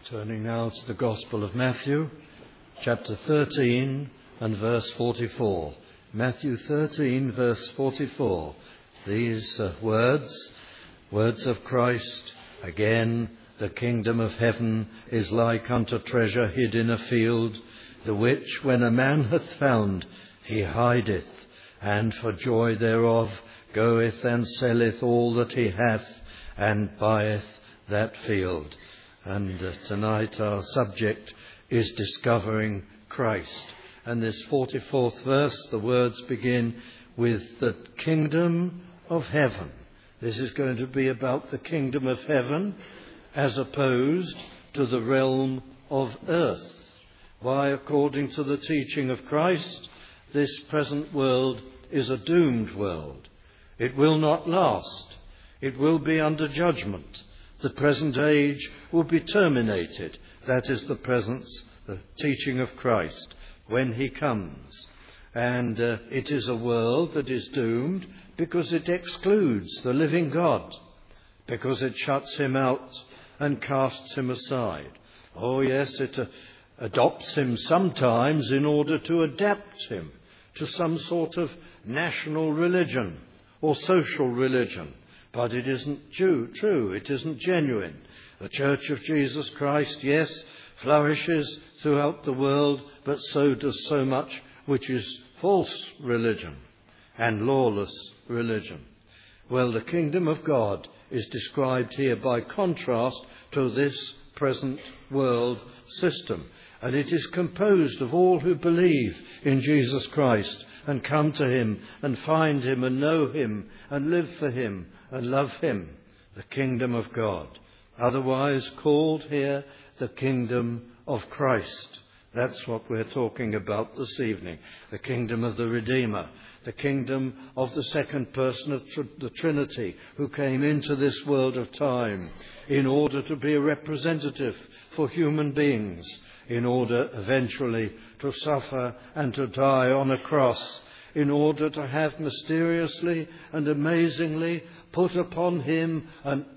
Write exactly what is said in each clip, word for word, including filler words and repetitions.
Turning now to the Gospel of Matthew, chapter thirteen and verse forty-four. Matthew thirteen, verse forty-four. These uh, words, words of Christ, again, the kingdom of heaven is like unto treasure hid in a field, the which when a man hath found, he hideth, and for joy thereof goeth and selleth all that he hath, and buyeth that field. And uh, tonight our subject is discovering Christ. And this forty-fourth verse, the words begin with the kingdom of heaven. This is going to be about the kingdom of heaven as opposed to the realm of earth. Why, according to the teaching of Christ, this present world is a doomed world. It will not last. It will be under judgment. The present age will be terminated. That is the presence, the teaching of Christ, when he comes. And uh, it is a world that is doomed because it excludes the living God, because it shuts him out and casts him aside. Oh yes, it uh, adopts him sometimes in order to adapt him to some sort of national religion or social religion. But it isn't true, it isn't genuine. The Church of Jesus Christ, yes, flourishes throughout the world, but so does so much which is false religion and lawless religion. Well, the kingdom of God is described here by contrast to this present world system. And it is composed of all who believe in Jesus Christ and come to him and find him and know him and live for him and love him, the kingdom of God. Otherwise called here the kingdom of Christ. That's what we're talking about this evening. The kingdom of the Redeemer, the kingdom of the second person of tr- the Trinity, who came into this world of time in order to be a representative for human beings, in order eventually to suffer and to die on a cross, in order to have mysteriously and amazingly put upon him an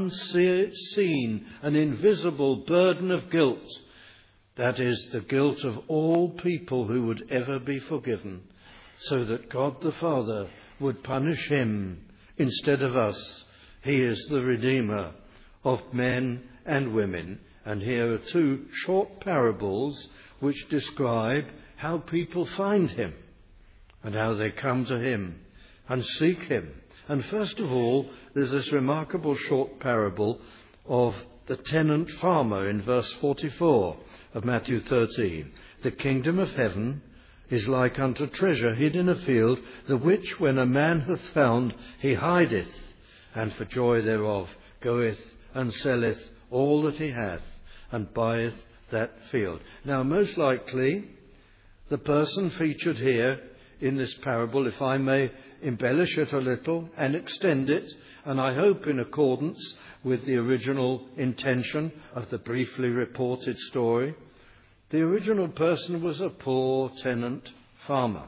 unseen, an invisible burden of guilt. That is, the guilt of all people who would ever be forgiven, so that God the Father would punish him instead of us. He is the Redeemer of men and women. And here are two short parables which describe how people find him and how they come to him and seek him. And first of all, there's this remarkable short parable of the tenant farmer in verse forty-four of Matthew thirteen. The kingdom of heaven is like unto treasure hid in a field, the which when a man hath found, he hideth, and for joy thereof goeth and selleth all that he hath, and buyeth that field. Now, most likely, the person featured here in this parable, if I may embellish it a little and extend it, and I hope in accordance with the original intention of the briefly reported story, the original person was a poor tenant farmer.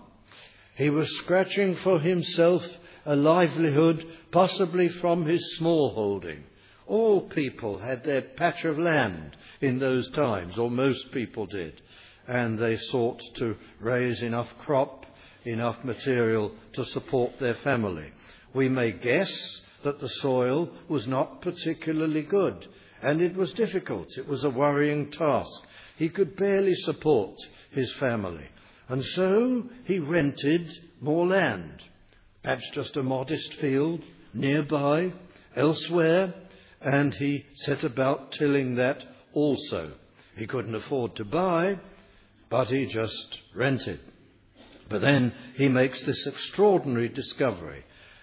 He was scratching for himself a livelihood, possibly from his small holding. All people had their patch of land in those times, or most people did, and they sought to raise enough crop, enough material to support their family. We may guess that the soil was not particularly good, and it was difficult. It was a worrying task. He could barely support his family, and so he rented more land, perhaps just a modest field nearby, elsewhere, and he set about tilling that also. He couldn't afford to buy, but he just rented. But then he makes this extraordinary discovery.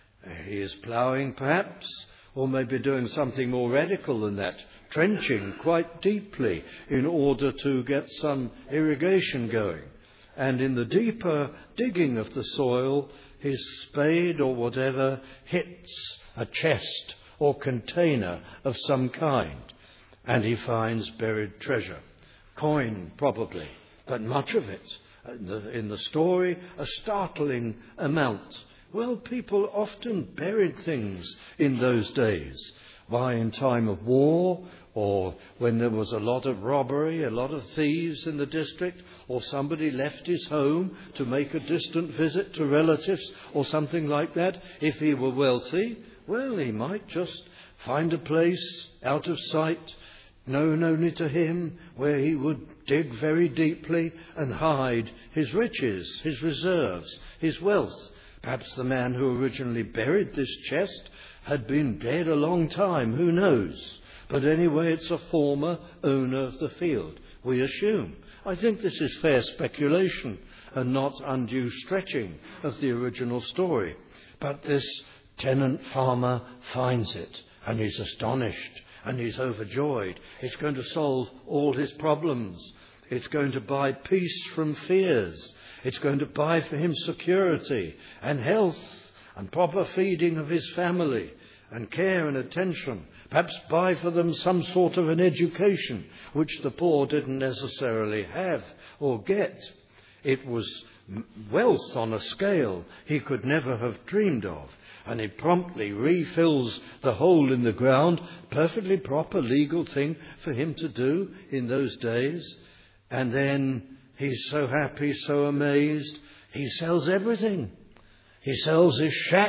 He is ploughing perhaps, or maybe doing something more radical than that, trenching quite deeply in order to get some irrigation going. And in the deeper digging of the soil, his spade or whatever hits a chest or container of some kind, and he finds buried treasure. Coin, probably, but much of it, in the, in the story, a startling amount. Well, people often buried things in those days. why in time of war, or when there was a lot of robbery, a lot of thieves in the district, or somebody left his home to make a distant visit to relatives or something like that, if he were wealthy, well, he might just find a place out of sight, known only to him, where he would dig very deeply and hide his riches, his reserves, his wealth. Perhaps the man who originally buried this chest had been dead a long time, who knows? But anyway, it's a former owner of the field, we assume. I think this is fair speculation and not undue stretching of the original story. But this tenant farmer finds it, and he's astonished, and he's overjoyed. It's going to solve all his problems. It's going to buy peace from fears. It's going to buy for him security and health and proper feeding of his family and care and attention. Perhaps buy for them some sort of an education, which the poor didn't necessarily have or get. It was wealth on a scale he could never have dreamed of. And he promptly refills the hole in the ground, perfectly proper legal thing for him to do in those days. And then he's so happy, so amazed, he sells everything. He sells his shack,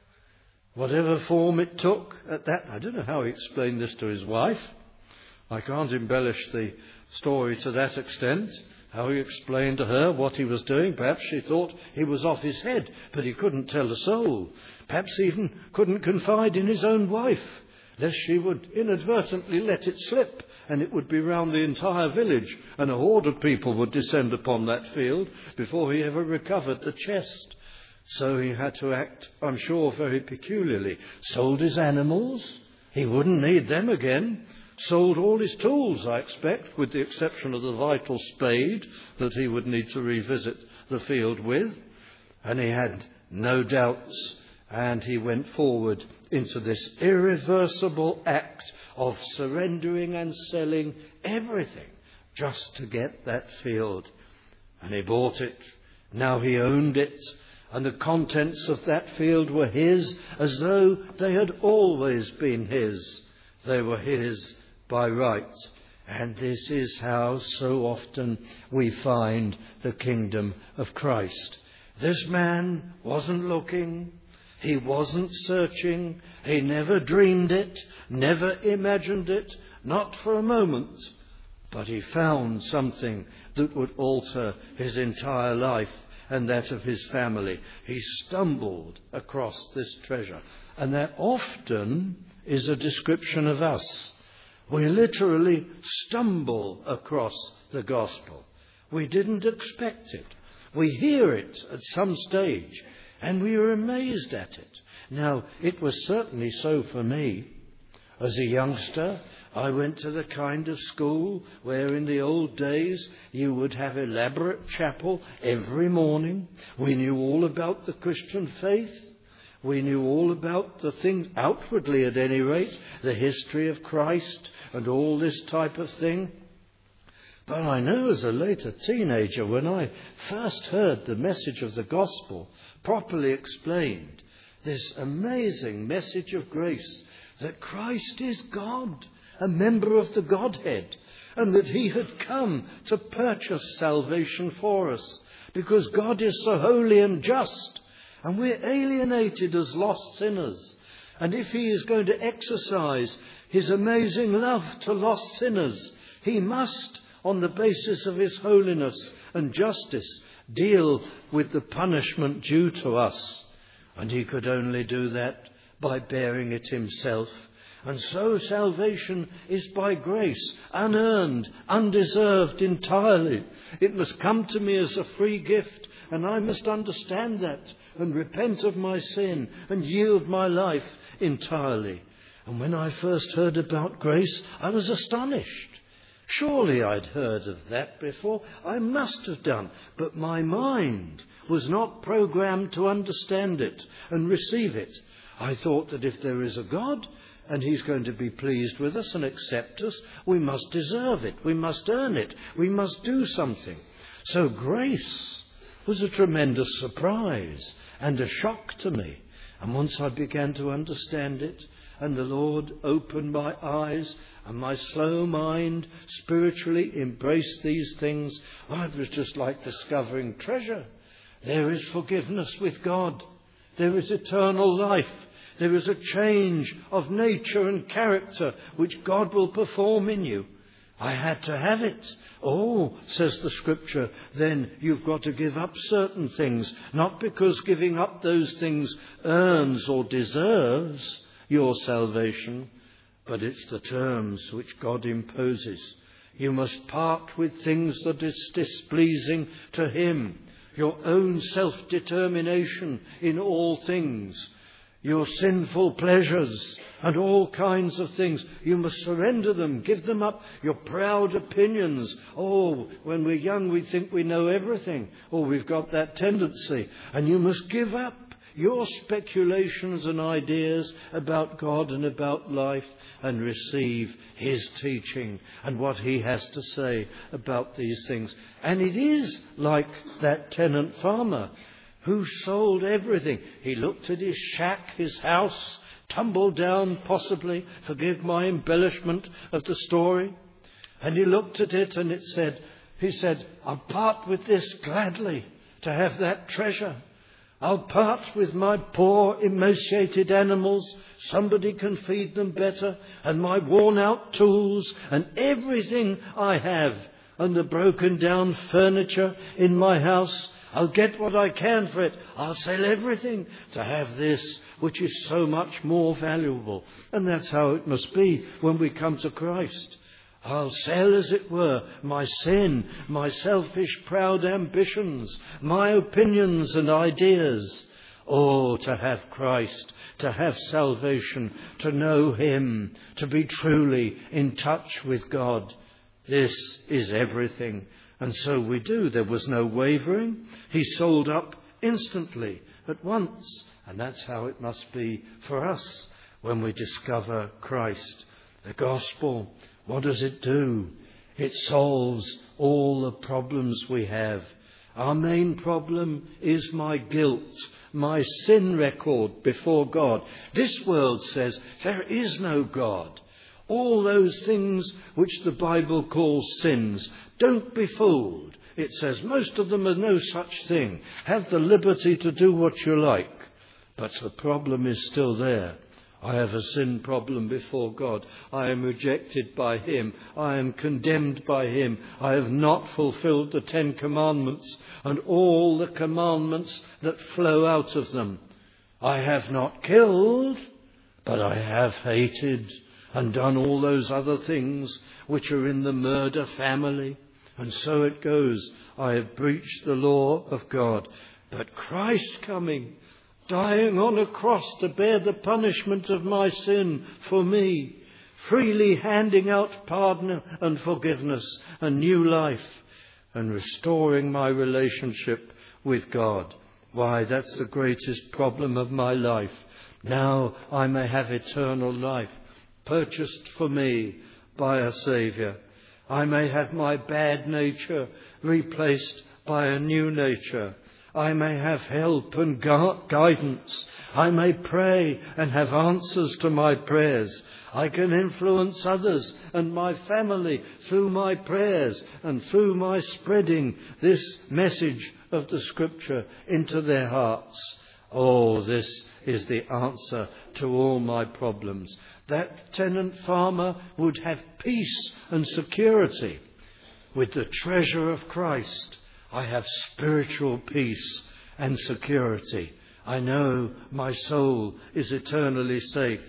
whatever form it took at that. I don't know how he explained this to his wife. I can't embellish the story to that extent. How he explained to her what he was doing. Perhaps she thought he was off his head, but he couldn't tell a soul. Perhaps even couldn't confide in his own wife, lest she would inadvertently let it slip, and it would be round the entire village, and a horde of people would descend upon that field before he ever recovered the chest. So he had to act, I'm sure, very peculiarly. Sold his animals. He wouldn't need them again. Sold all his tools, I expect, with the exception of the vital spade that he would need to revisit the field with. And he had no doubts, and he went forward into this irreversible act of surrendering and selling everything just to get that field. And he bought it. Now he owned it. And the contents of that field were his, as though they had always been his. They were his by right. And this is how so often we find the kingdom of Christ. This man wasn't looking. He wasn't searching. He never dreamed it, never imagined it, not for a moment. But he found something that would alter his entire life and that of his family. He stumbled across this treasure. And that often is a description of us. We literally stumble across the gospel. We didn't expect it. We hear it at some stage, and we are amazed at it. Now, it was certainly so for me. As a youngster, I went to the kind of school where in the old days you would have elaborate chapel every morning. We knew all about the Christian faith. We knew all about the thing, outwardly at any rate, the history of Christ and all this type of thing. But I know as a later teenager, when I first heard the message of the gospel properly explained, this amazing message of grace, that Christ is God, a member of the Godhead, and that he had come to purchase salvation for us, because God is so holy and just, and we're alienated as lost sinners. And if he is going to exercise his amazing love to lost sinners, he must, on the basis of his holiness and justice, deal with the punishment due to us. And he could only do that by bearing it himself. And so salvation is by grace, unearned, undeserved entirely. It must come to me as a free gift, and I must understand that and repent of my sin and yield my life entirely. And when I first heard about grace, I was astonished. Surely I'd heard of that before. I must have done. But my mind was not programmed to understand it and receive it. I thought that if there is a God and he's going to be pleased with us and accept us, we must deserve it. We must earn it. We must do something. So grace was a tremendous surprise and a shock to me. And once I began to understand it And the Lord opened my eyes, and my slow mind spiritually embraced these things. Oh, it was just like discovering treasure. There is forgiveness with God. There is eternal life. There is a change of nature and character which God will perform in you. I had to have it. Oh, says the Scripture, then you've got to give up certain things, not because giving up those things earns or deserves your salvation, but it's the terms which God imposes. You must part with things that is displeasing to Him, your own self-determination in all things, your sinful pleasures and all kinds of things. You must surrender them, give them up. Your proud opinions. Oh, when we're young we think we know everything. Oh, we've got that tendency. And you must give up your speculations and ideas about God and about life and receive His teaching and what He has to say about these things. And it is like that tenant farmer who sold everything. He looked at his shack, his house, tumbled down possibly, forgive my embellishment of the story. And he looked at it and it said, he said, I'll part with this gladly to have that treasure. I'll part with my poor emaciated animals. Somebody can feed them better. And my worn out tools and everything I have and the broken down furniture in my house. I'll get what I can for it. I'll sell everything to have this, which is so much more valuable. And that's how it must be when we come to Christ. I'll sell, as it were, my sin, my selfish, proud ambitions, my opinions and ideas. Oh, to have Christ, to have salvation, to know Him, to be truly in touch with God. This is everything. And so we do. There was no wavering. He sold up instantly, at once. And that's how it must be for us when we discover Christ. The gospel, what does it do? It solves all the problems we have. Our main problem is my guilt, my sin record before God. This world says there is no God. All those things which the Bible calls sins, don't be fooled. It says most of them are no such thing. Have the liberty to do what you like. But the problem is still there. I have a sin problem before God. I am rejected by Him. I am condemned by Him. I have not fulfilled the Ten Commandments and all the commandments that flow out of them. I have not killed, but I have hated and done all those other things which are in the murder family. And so it goes. I have breached the law of God. But Christ coming, dying on a cross to bear the punishment of my sin for me, freely handing out pardon and forgiveness and new life, and restoring my relationship with God. Why, that's the greatest problem of my life. Now I may have eternal life, purchased for me by a Saviour. I may have my bad nature replaced by a new nature. I may have help and gu- guidance. I may pray and have answers to my prayers. I can influence others and my family through my prayers and through my spreading this message of the Scripture into their hearts. Oh, this is the answer to all my problems. That tenant farmer would have peace and security. With the treasure of Christ, I have spiritual peace and security. I know my soul is eternally safe.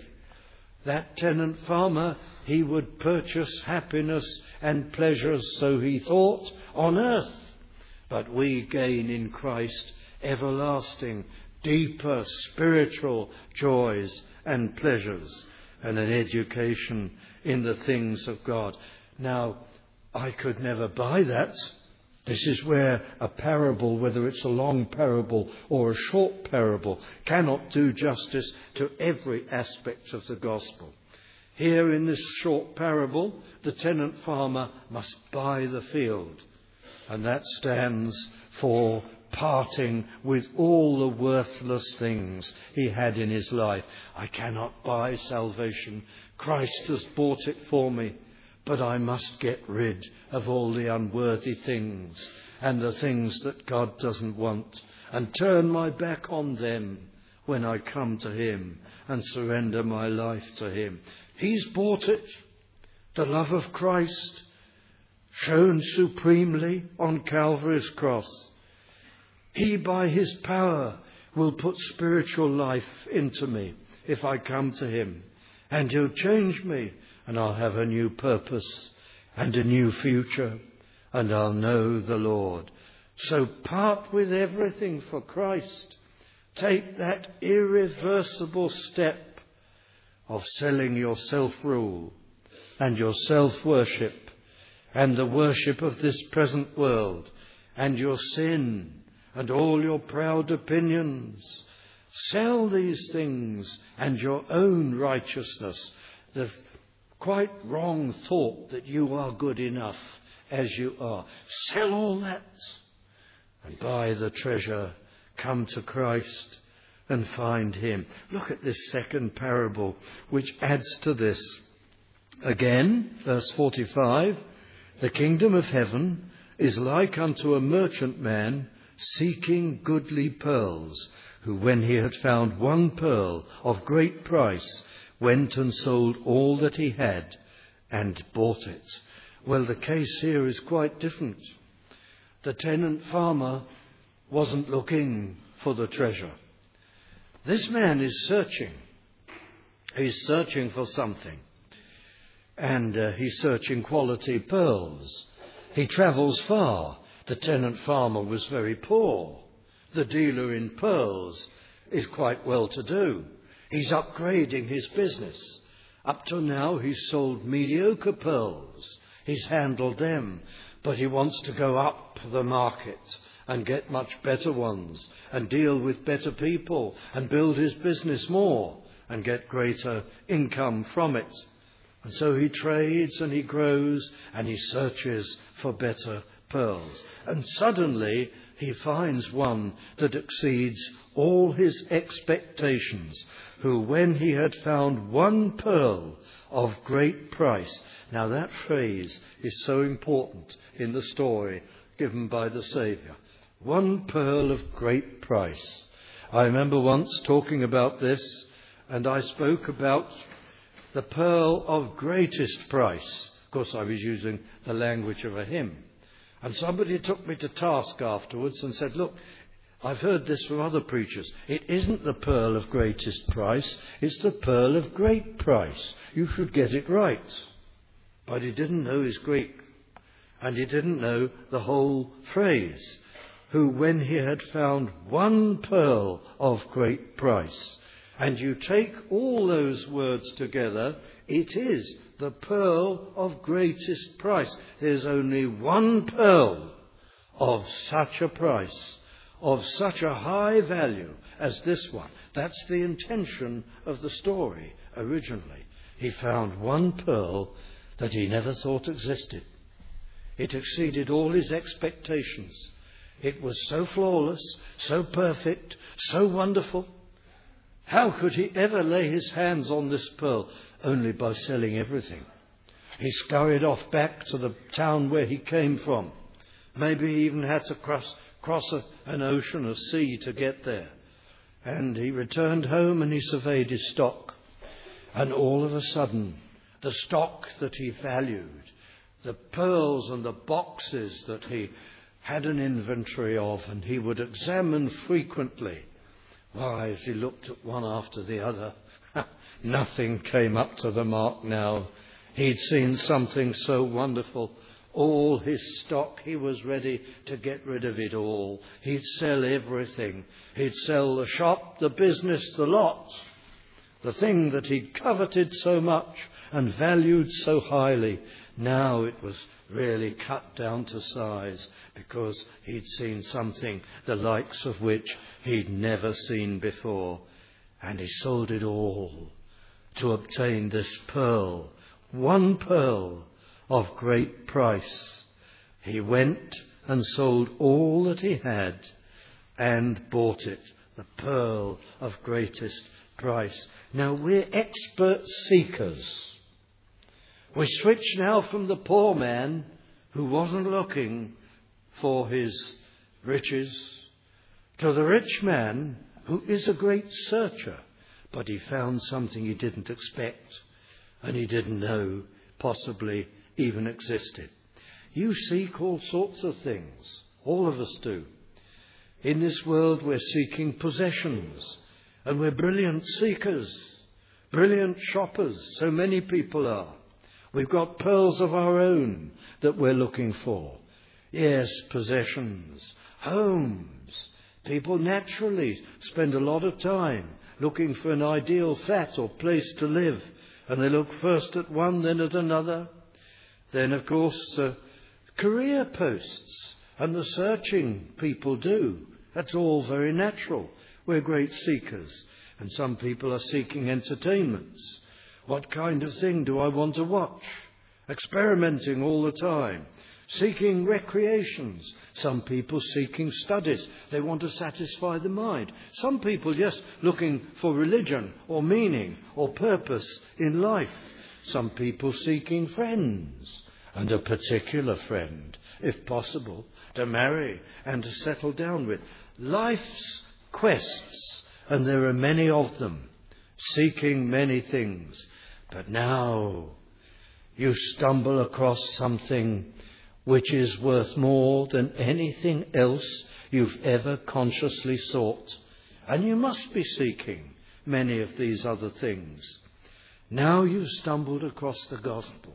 That tenant farmer, he would purchase happiness and pleasures, so he thought, on earth. But we gain in Christ everlasting, deeper spiritual joys and pleasures, and an education in the things of God. Now, I could never buy that. This is where a parable, whether it's a long parable or a short parable, cannot do justice to every aspect of the gospel. Here in this short parable, the tenant farmer must buy the field. And that stands for parting with all the worthless things he had in his life. I cannot buy salvation. Christ has bought it for me. But I must get rid of all the unworthy things and the things that God doesn't want, and turn my back on them when I come to him and surrender my life to him. He's bought it. The love of Christ shown supremely on Calvary's cross. He, by his power, will put spiritual life into me if I come to him. And he'll change me, and I'll have a new purpose and a new future, and I'll know the Lord. So part with everything for Christ. Take that irreversible step of selling your self-rule and your self-worship and the worship of this present world and your sin and all your proud opinions. Sell these things and your own righteousness, the quite wrong thought that you are good enough as you are. Sell all that and buy the treasure. Come to Christ and find him. Look at this second parable which adds to this. Again, verse forty-five, the kingdom of heaven is like unto a merchant man seeking goodly pearls, who when he had found one pearl of great price, went and sold all that he had and bought it. Well, the case here is quite different. The tenant farmer wasn't looking for the treasure. This man is searching. He's searching for something. And uh, he's searching quality pearls. He travels far. The tenant farmer was very poor. The dealer in pearls is quite well-to-do. He's upgrading his business. Up till now, he's sold mediocre pearls. He's handled them. But he wants to go up the market and get much better ones and deal with better people and build his business more and get greater income from it. And so he trades and he grows and he searches for better pearls. And suddenly he finds one that exceeds all his expectations, who when he had found one pearl of great price. Now that phrase is so important in the story given by the Saviour. One pearl of great price. I remember once talking about this, and I spoke about the pearl of greatest price. Of course, I was using the language of a hymn. And somebody took me to task afterwards and said, look, I've heard this from other preachers. It isn't the pearl of greatest price, it's the pearl of great price. You should get it right. But he didn't know his Greek, and he didn't know the whole phrase. Who, when he had found one pearl of great price, and you take all those words together, it is the pearl of greatest price. There's only one pearl of such a price, of such a high value as this one. That's the intention of the story originally. He found one pearl that he never thought existed. It exceeded all his expectations. It was so flawless, so perfect, so wonderful. How could he ever lay his hands on this pearl? Only by selling everything. He scurried off back to the town where he came from. Maybe he even had to cross, cross a, an ocean, a sea to get there. And he returned home and he surveyed his stock. And all of a sudden, the stock that he valued, the pearls and the boxes that he had an inventory of and he would examine frequently, why, as he looked at one after the other, nothing came up to the mark now. He'd seen something so wonderful. All his stock, he was ready to get rid of it all. He'd sell everything. He'd sell the shop, the business, the lot. The thing that he'd coveted so much and valued so highly. Now it was really cut down to size because he'd seen something the likes of which he'd never seen before. And he sold it all to obtain this pearl, one pearl of great price. He went and sold all that he had and bought it, the pearl of greatest price. Now we're expert seekers. We switch now from the poor man who wasn't looking for his riches to the rich man who is a great searcher, but he found something he didn't expect and he didn't know possibly even existed. You seek all sorts of things. All of us do. In this world we're seeking possessions, and we're brilliant seekers, brilliant shoppers. So many people are. We've got pearls of our own that we're looking for. Yes, possessions, homes. People naturally spend a lot of time looking for an ideal flat or place to live, and they look first at one, then at another. Then, of course, uh, career posts and the searching people do. That's all very natural. We're great seekers, and some people are seeking entertainments. What kind of thing do I want to watch? Experimenting all the time. Seeking recreations. Some people seeking studies. They want to satisfy the mind. Some people just looking for religion or meaning or purpose in life. Some people seeking friends, and a particular friend, if possible, to marry and to settle down with. Life's quests, and there are many of them, seeking many things. But now you stumble across something which is worth more than anything else you've ever consciously sought. And you must be seeking many of these other things. Now you've stumbled across the gospel,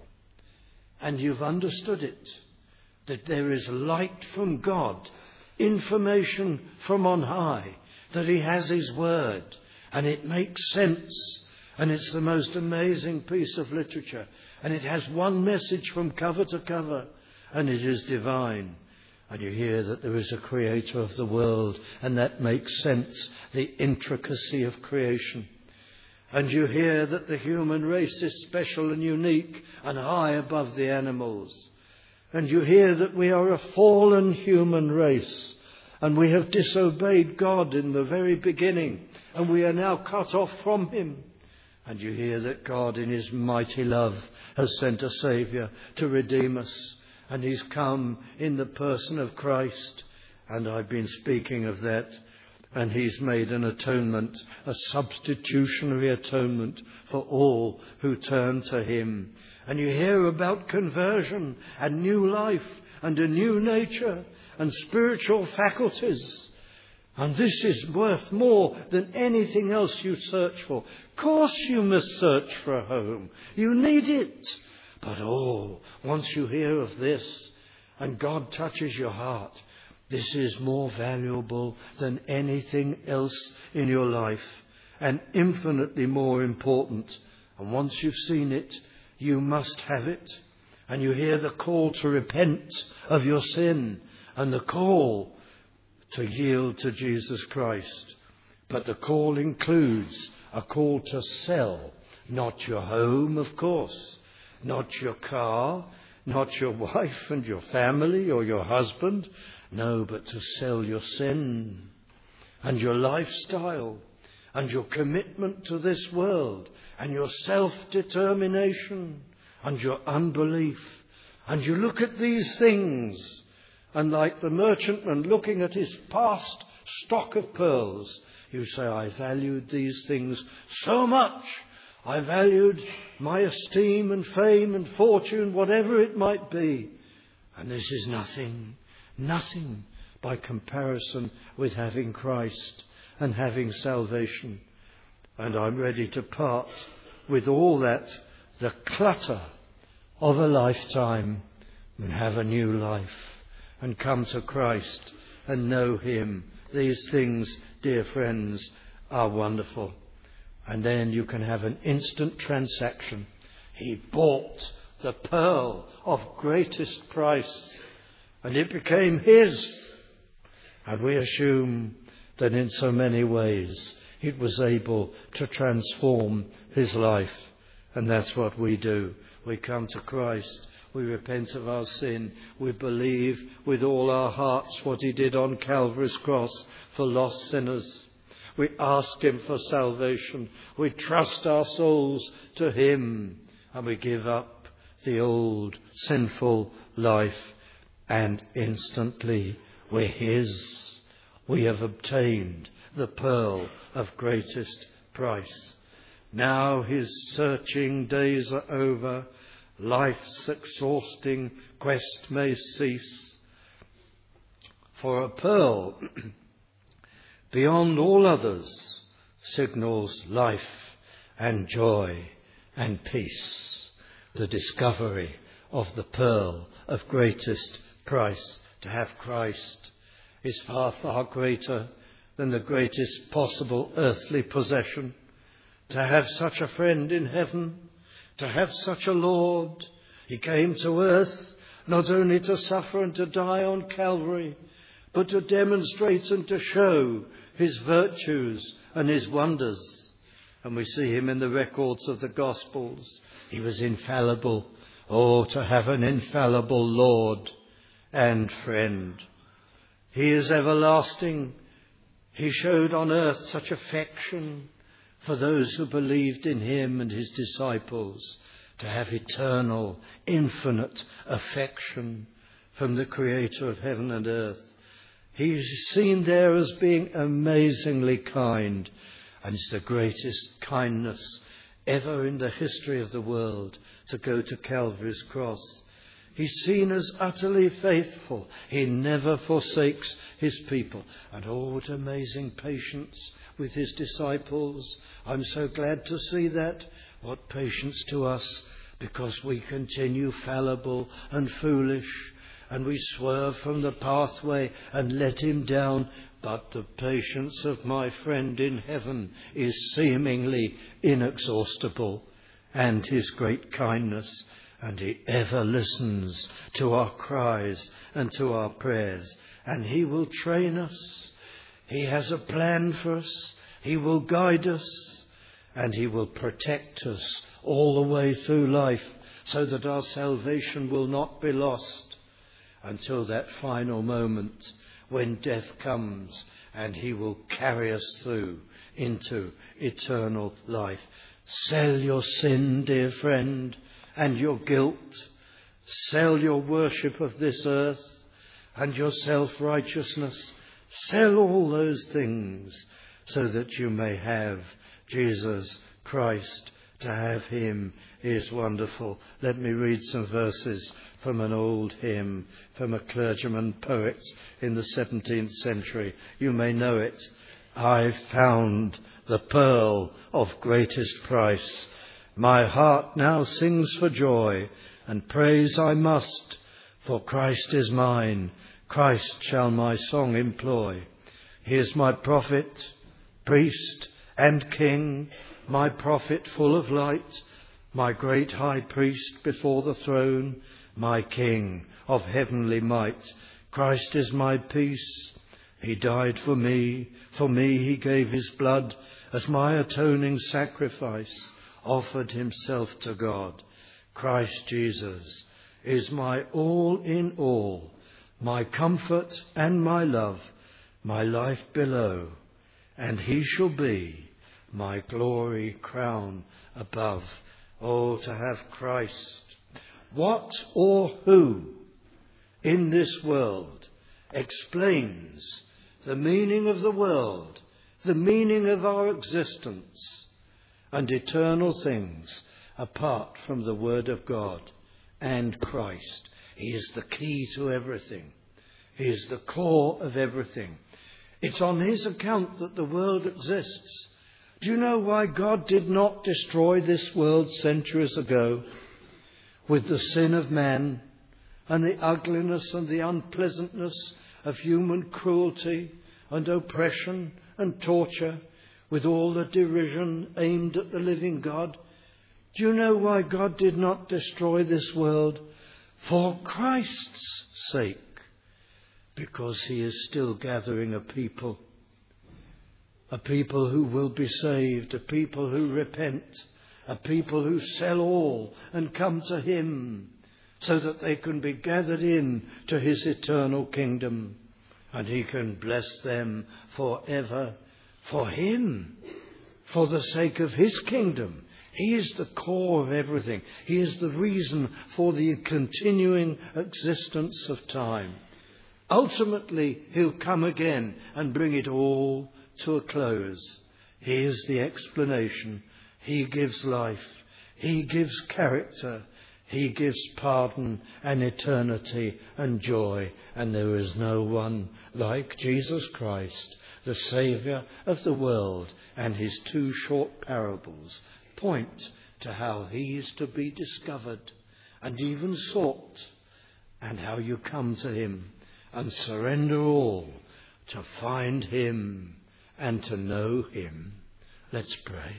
and you've understood it, that there is light from God, information from on high, that he has his word, and it makes sense, and it's the most amazing piece of literature, and it has one message from cover to cover, and it is divine. And you hear that there is a creator of the world, and that makes sense, the intricacy of creation. And you hear that the human race is special and unique and high above the animals. And you hear that we are a fallen human race, and we have disobeyed God in the very beginning, and we are now cut off from him. And you hear that God in his mighty love has sent a Saviour to redeem us, and he's come in the person of Christ. And I've been speaking of that. And he's made an atonement, a substitutionary atonement for all who turn to him. And you hear about conversion and new life and a new nature and spiritual faculties. And this is worth more than anything else you search for. Of course you must search for a home. You need it. But oh, once you hear of this and God touches your heart, this is more valuable than anything else in your life, and infinitely more important. And once you've seen it, you must have it. And you hear the call to repent of your sin and the call to yield to Jesus Christ. But the call includes a call to sell, not your home, of course, not your car, not your wife and your family or your husband. No, but to sell your sin and your lifestyle and your commitment to this world and your self-determination and your unbelief. And you look at these things, and like the merchantman looking at his past stock of pearls, you say, I valued these things so much. I valued my esteem and fame and fortune, whatever it might be. And this is nothing. Nothing by comparison with having Christ and having salvation. And I'm ready to part with all that, the clutter of a lifetime, and have a new life and come to Christ and know him. These things, dear friends, are wonderful. And then you can have an instant transaction. He bought the pearl of greatest price, and it became his. And we assume that in so many ways it was able to transform his life. And that's what we do. We come to Christ. We repent of our sin. We believe with all our hearts what he did on Calvary's cross for lost sinners. We ask him for salvation. We trust our souls to him, and we give up the old sinful life, and instantly we're his. We have obtained the pearl of greatest price. Now his searching days are over. Life's exhausting quest may cease. For a pearl, beyond all others, signals life and joy and peace. The discovery of the pearl of greatest price, to have Christ, is far, far greater than the greatest possible earthly possession. To have such a friend in heaven, to have such a Lord. He came to earth not only to suffer and to die on Calvary, but to demonstrate and to show his virtues and his wonders. And we see him in the records of the Gospels. He was infallible. Oh, to have an infallible Lord and friend. He is everlasting. He showed on earth such affection for those who believed in him and his disciples, to have eternal, infinite affection from the Creator of heaven and earth. He is seen there as being amazingly kind, and it's the greatest kindness ever in the history of the world to go to Calvary's cross. He's seen as utterly faithful. He never forsakes his people. And oh, what amazing patience with his disciples. I'm so glad to see that. What patience to us, because we continue fallible and foolish, and we swerve from the pathway and let him down. But the patience of my friend in heaven is seemingly inexhaustible, and his great kindness, and he ever listens to our cries and to our prayers, and he will train us. He has a plan for us. He will guide us, and he will protect us all the way through life, so that our salvation will not be lost until that final moment when death comes, and he will carry us through into eternal life. Sell your sin, dear friend, and your guilt. Sell your worship of this earth and your self-righteousness. Sell all those things so that you may have Jesus Christ. To have him is wonderful. Let me read some verses from an old hymn, from a clergyman poet in the seventeenth century. You may know it. I've found the pearl of greatest price. My heart now sings for joy, and praise I must, for Christ is mine. Christ shall my song employ. He is my prophet, priest and king, my prophet full of light, my great high priest before the throne, my king of heavenly might. Christ is my peace. He died for me. For me he gave his blood as my atoning sacrifice, offered himself to God. Christ Jesus is my all in all, my comfort and my love, my life below, and he shall be my glory crown above. Oh, to have Christ. What or who in this world explains the meaning of the world, the meaning of our existence, and eternal things apart from the Word of God and Christ? He is the key to everything. He is the core of everything. It's on his account that the world exists. Do you know why God did not destroy this world centuries ago? With the sin of man and the ugliness and the unpleasantness of human cruelty and oppression and torture, with all the derision aimed at the living God. Do you know why God did not destroy this world? For Christ's sake. Because he is still gathering a people. A people who will be saved. A people who repent. A people who sell all and come to him. so that they can be gathered in to his eternal kingdom, and he can bless them forever for him, for the sake of his kingdom. He is the core of everything. He is the reason for the continuing existence of time. Ultimately, he'll come again and bring it all to a close. He is the explanation. He gives life. He gives character. He gives pardon and eternity and joy. And there is no one like Jesus Christ, the Saviour of the world. And his two short parables point to how he is to be discovered and even sought, and how you come to him and surrender all to find him and to know him. Let's pray.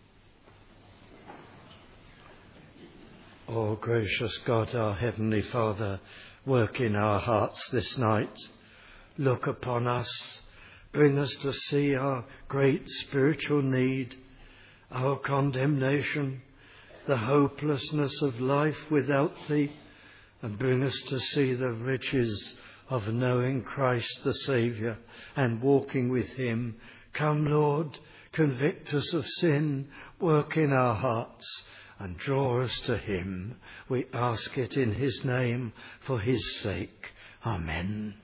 Oh, gracious God, our Heavenly Father, work in our hearts this night. Look upon us. Bring us to see our great spiritual need, our condemnation, the hopelessness of life without thee, and bring us to see the riches of knowing Christ the Saviour and walking with him. Come, Lord, convict us of sin, work in our hearts, and draw us to him. We ask it in his name, for his sake. Amen.